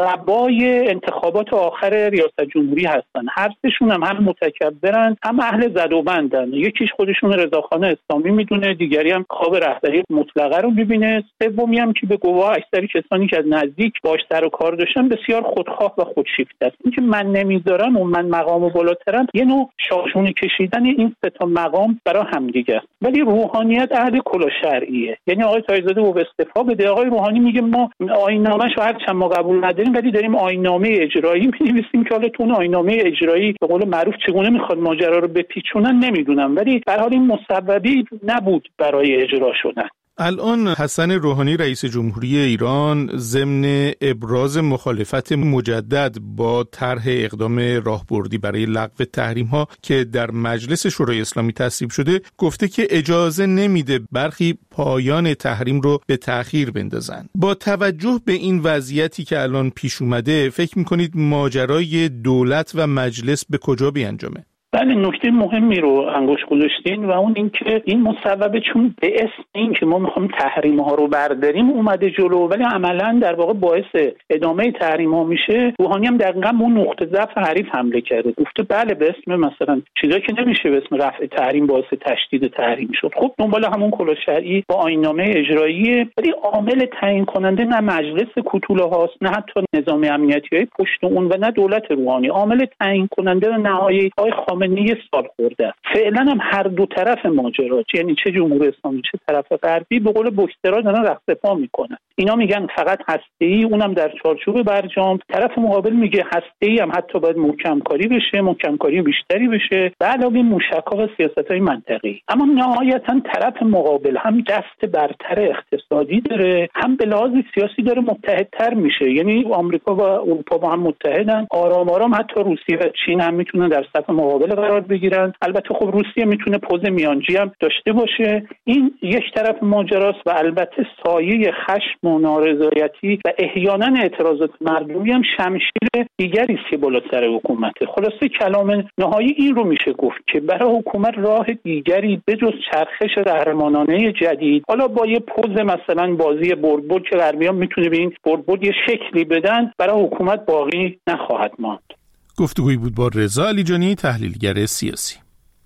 رقبای انتخابات آخر ریاست جمهوری هستن، هر سهشون هم متکبرن هم اهل زد و بندن. یکیش خودشون رضاخان اسلامی میدونه، دیگری هم خواب رهبری مطلقه رو میبینه، سومی هم که به گواه اکثر کسانی که از نزدیک باهاش سر و کار داشتن بسیار خودخواه و خودشیفته است. اینکه من نمیذارم و من مقام بالاترم یه نوع شاخشونه کشیدن این 3 تا مقام برای همدیگه است. ولی روحانیت اهل کلا شرعیه، یعنی آقای تایزاده و استعفا بده. آقای روحانی میگه ما آیین‌نامه‌شو هرچند ما قبول نداریم ولی داریم آیین‌نامه اجرایی می‌نویسیم که حالا تو آیین‌نامه اجرایی به قول معروف چگونه میخواد ماجرا رو بپیچونن نمیدونم، ولی به هر حال این مصوبه‌ای نبود برای اجرا شدن. الان حسن روحانی رئیس جمهوری ایران ضمن ابراز مخالفت مجدد با طرح اقدام راهبردی برای لغو تحریم‌ها که در مجلس شورای اسلامی تصویب شده گفته که اجازه نمیده برخی پایان تحریم رو به تأخیر بندازن. با توجه به این وضعیتی که الان پیش اومده فکر می‌کنید ماجرای دولت و مجلس به کجا بیانجامه؟ بله، نکته مهمی رو انگوش گذاشتین و اون این که این مصوبه چون به اسم این که ما میخوایم تحریم ها رو برداریم اومده جلو ولی عملا در واقع باعث ادامه تحریم ها میشه. روحانی هم دقیقاً اون نقطه ضعف حریف حمله کرده، گفته بله به اسم مثلا چیزایی که نمیشه به اسم رفع تحریم باعث تشدید تحریم شد. خب دنبال همون کلا شرعی با آیین‌نامه اجرایی، ولی عامل تعیین کننده نه مجلس کوتوله هاست نه حتی نظام امنیتی پشت اون و نه دولت روحانی. عامل تعیین کننده و نهایی آقای خامنه‌ای سال خورده. فعلا هم هر دو طرف ماجرا، یعنی چه جمهوری اسلامی چه طرف غربی، به قول بوکسرها دارن رقص میکنن. اینا میگن فقط هسته‌ای، اونم در چارچوب برجام. طرف مقابل میگه هسته‌ای هم حتی باید محکم کاری بشه، محکم کاری بیشتری بشه، به علاوه موشک‌ها و سیاست‌های منطقی. اما نهایتاً طرف مقابل هم دست برتر اقتصادی داره، هم به لحاظ سیاسی داره متحدتر میشه. یعنی آمریکا و اروپا با هم متحدن، آرام آرام حتی روسیه و چین هم میتونن در صف مقابل قرار بگیرن. البته خب روسیه میتونه پوز میانجی هم داشته باشه. این یک طرف ماجراست و البته سایه خشم و نارضایتی و احیانا اعتراضات مردمی هم شمشیر دیگری است که بالا سر حکومته. خلاصه کلام نهایی این رو میشه گفت که برای حکومت راه دیگری بجز چرخش قهرمانانه جدید، حالا با یه پوز مثلا بازی بردبرد که غربیان میتونه به این بردبرد یه شکلی بدن، برای حکومت باقی نخواهد ماند. گفتگویی بود با رضا علیجانی، تحلیلگر سیاسی.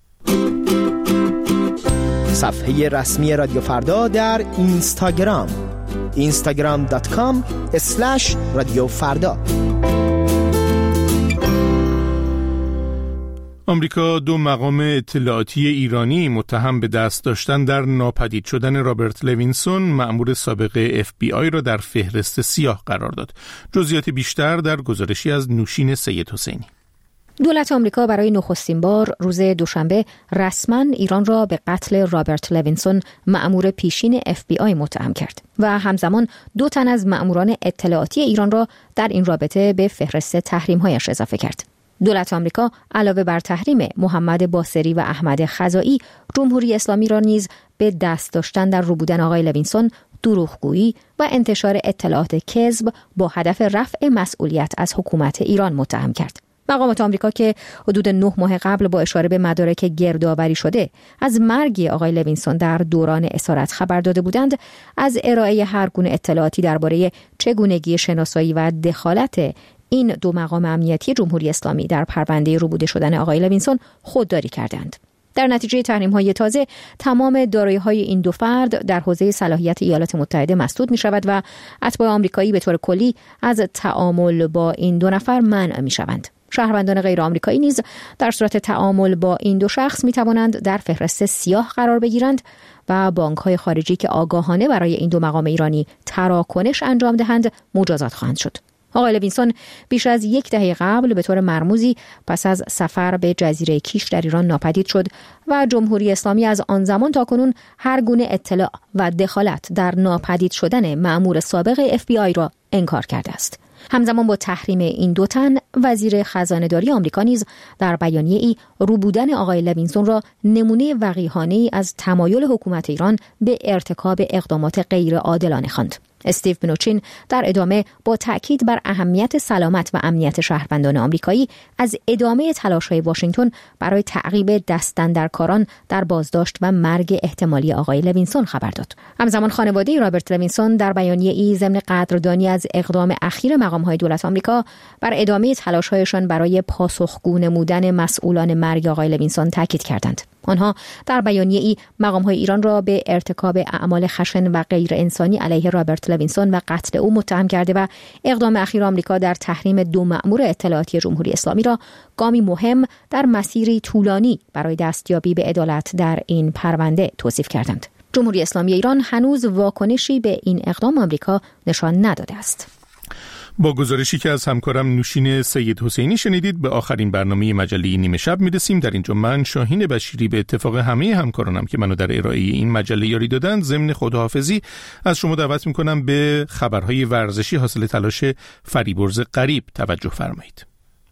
صفحه رسمی رادیو فردا در اینستاگرام instagram.com/رادیو فردا. آمریکا 2 مقام اطلاعاتی ایرانی متهم به دست داشتن در ناپدید شدن رابرت لوینسون مأمور سابق FBI را در فهرست سیاه قرار داد. جزئیات بیشتر در گزارشی از نوشین سید حسینی. دولت آمریکا برای نخستین بار روز دوشنبه رسما ایران را به قتل رابرت لوینسون مأمور پیشین FBI متهم کرد و همزمان 2 تن از مأموران اطلاعاتی ایران را در این رابطه به فهرست تحریم‌هایش اضافه کرد. دولت آمریکا علاوه بر تحریم محمد باصری و احمد خزائی، جمهوری اسلامی را نیز به دست داشتن در رو بودن آقای لوینسون، دروغگویی و انتشار اطلاعات کذب با هدف رفع مسئولیت از حکومت ایران متهم کرد. مقامات آمریکا که حدود 9 ماه قبل با اشاره به مدارک گردآوری شده از مرگ آقای لوینسون در دوران اسارت خبر داده بودند، از ارائه هر گونه اطلاعاتی درباره چگونگی شناسایی و دخالت این 2 مقام امنیتی جمهوری اسلامی در پرونده ربوده شدن آقای لوینسون خودداری کردند. در نتیجه تحریم‌های تازه، تمام دارایی‌های این 2 فرد در حوزه صلاحیت ایالات متحده مسدود می‌شود و اتباع آمریکایی به طور کلی از تعامل با این 2 نفر منع می‌شوند. شهروندان غیر آمریکایی نیز در صورت تعامل با این 2 شخص می‌توانند در فهرست سیاه قرار بگیرند و بانک‌های خارجی که آگاهانه برای این 2 مقام ایرانی تراکنش انجام دهند مجازات خواهند شد. آقای لوینسون بیش از 1 دهه قبل به طور مرموزی پس از سفر به جزیره کیش در ایران ناپدید شد و جمهوری اسلامی از آن زمان تا کنون هر گونه اطلاع و دخالت در ناپدید شدن مأمور سابق FBI را انکار کرده است. همزمان با تحریم این 2 تن، وزیر خزانه‌داری آمریکا نیز در بیانیه‌ای روبودن آقای لوینسون را نمونه وقیحانه‌ای از تمایل حکومت ایران به ارتکاب اقدامات غیر عادلانه خواند. استیو منوچین در ادامه با تأکید بر اهمیت سلامت و امنیت شهروندان آمریکایی از ادامه تلاش‌های واشنگتن برای تعقیب دست‌اندرکاران در بازداشت و مرگ احتمالی آقای لوینسون خبر داد. همزمان خانواده رابرت لوینسون در بیانیه‌ای ضمن قدردانی از اقدام اخیر مقام‌های دولت آمریکا بر ادامه تلاش‌هایشان برای پاسخگو نمودن مسئولان مرگ آقای لوینسون تاکید کردند. آنها در بیانیه‌ای مقام‌های ایران را به ارتکاب اعمال خشن و غیر انسانی علیه رابرت لوینسون و قتل او متهم کرده و اقدام اخیر آمریکا در تحریم 2 مأمور اطلاعاتی جمهوری اسلامی را گامی مهم در مسیری طولانی برای دستیابی به عدالت در این پرونده توصیف کردند. جمهوری اسلامی ایران هنوز واکنشی به این اقدام آمریکا نشان نداده است. با گزارشی که از همکارم نوشین سید حسینی شنیدید، به آخرین برنامه مجله نیمه شب میرسیم. در اینجا من شاهین بشیری به اتفاق همه همکارانم که منو در ارائه این مجله یاری دادند ضمن خداحافظی از شما دعوت میکنم به خبرهای ورزشی حاصل تلاش فریبرز غریب توجه فرمایید.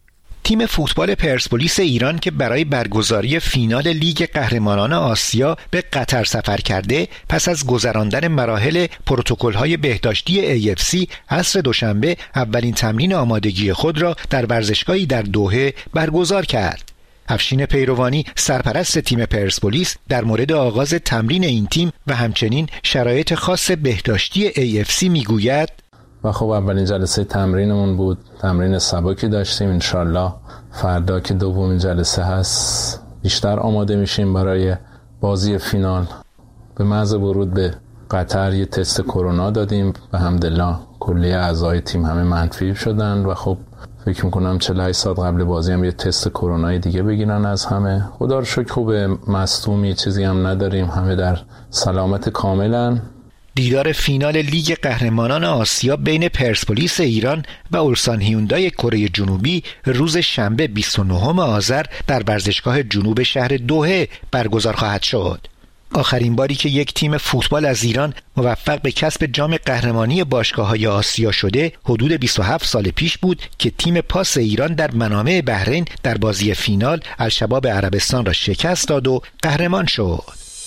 تیم فوتبال پرسپولیس ایران که برای برگزاری فینال لیگ قهرمانان آسیا به قطر سفر کرده، پس از گذراندن مراحل پروتکل‌های بهداشتی AFC عصر دوشنبه اولین تمرین آمادگی خود را در ورزشگاهی در دوحه برگزار کرد. افشین پیروانی سرپرست تیم پرسپولیس در مورد آغاز تمرین این تیم و همچنین شرایط خاص بهداشتی AFC میگوید: و خب اولین جلسه تمرینمون بود، تمرین سبکی داشتیم. انشالله فردا که دومین جلسه هست بیشتر آماده میشیم برای بازی فینال. به محض ورود به قطر یه تست کرونا دادیم و الحمدلله کلیه اعضای تیم همه منفی شدن و خب فکر میکنم 48 ساعت قبل بازی هم یه تست کرونای دیگه بگیرن از همه. خدا رو شکر خوبه، مصدومی چیزی هم نداریم، همه در سلامت کاملن. دیدار فینال لیگ قهرمانان آسیا بین پرسپولیس ایران و اولسان هیوندای کره جنوبی روز شنبه 29 آذر در ورزشگاه جنوب شهر دوحه برگزار خواهد شد. آخرین باری که یک تیم فوتبال از ایران موفق به کسب جام قهرمانی باشگاه‌های آسیا شده حدود 27 سال پیش بود که تیم پاس ایران در منامه بحرین در بازی فینال الشباب عربستان را شکست داد و قهرمان شد.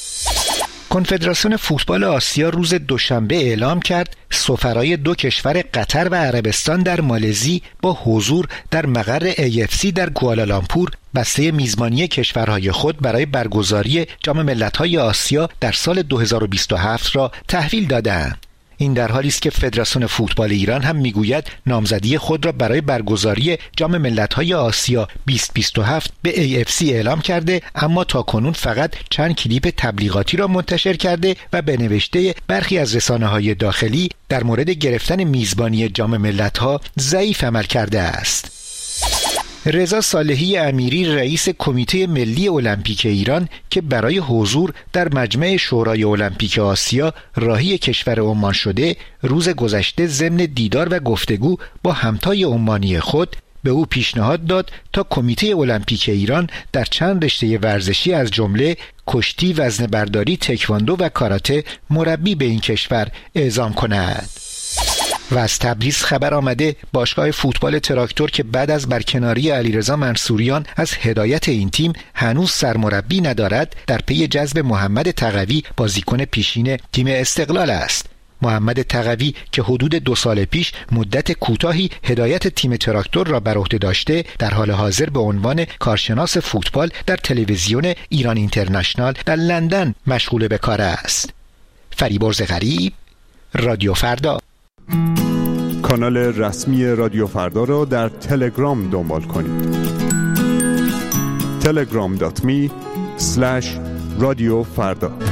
کنفدراسیون فوتبال آسیا روز دوشنبه اعلام کرد سفرای 2 کشور قطر و عربستان در مالزی با حضور در مقر AFC در کوالالامپور بسته میزبانی کشورهای خود برای برگزاری جام ملت‌های آسیا در سال 2027 را تحویل دادند. این در حالی است که فدراسیون فوتبال ایران هم میگوید نامزدی خود را برای برگزاری جام ملت‌های آسیا 2027 به AFC اعلام کرده، اما تاکنون فقط چند کلیپ تبلیغاتی را منتشر کرده و به نوشته برخی از رسانه‌های داخلی در مورد گرفتن میزبانی جام ملت‌ها ضعیف عمل کرده است. رضا صالحی امیری رئیس کمیته ملی المپیک ایران که برای حضور در مجمع شورای المپیک آسیا راهی کشور عمان شده، روز گذشته ضمن دیدار و گفتگو با همتای عمانی خود به او پیشنهاد داد تا کمیته المپیک ایران در چند رشته ورزشی از جمله کشتی، وزنه‌برداری، تکواندو و کاراته مربی به این کشور اعزام کند. و از تبریز خبر آمده باشگاه فوتبال تراکتور که بعد از برکناری علیرضا منصوریان از هدایت این تیم هنوز سرمربی ندارد، در پی جذب محمد تقوی بازیکن پیشین تیم استقلال است. محمد تقوی که حدود 2 سال پیش مدت کوتاهی هدایت تیم تراکتور را بر عهده داشته، در حال حاضر به عنوان کارشناس فوتبال در تلویزیون ایران اینترنشنال در لندن مشغول به کار است. فریبرز غریب، رادیو فردا. کانال رسمی رادیو فردا را در تلگرام دنبال کنید. telegram.me/رادیو فردا.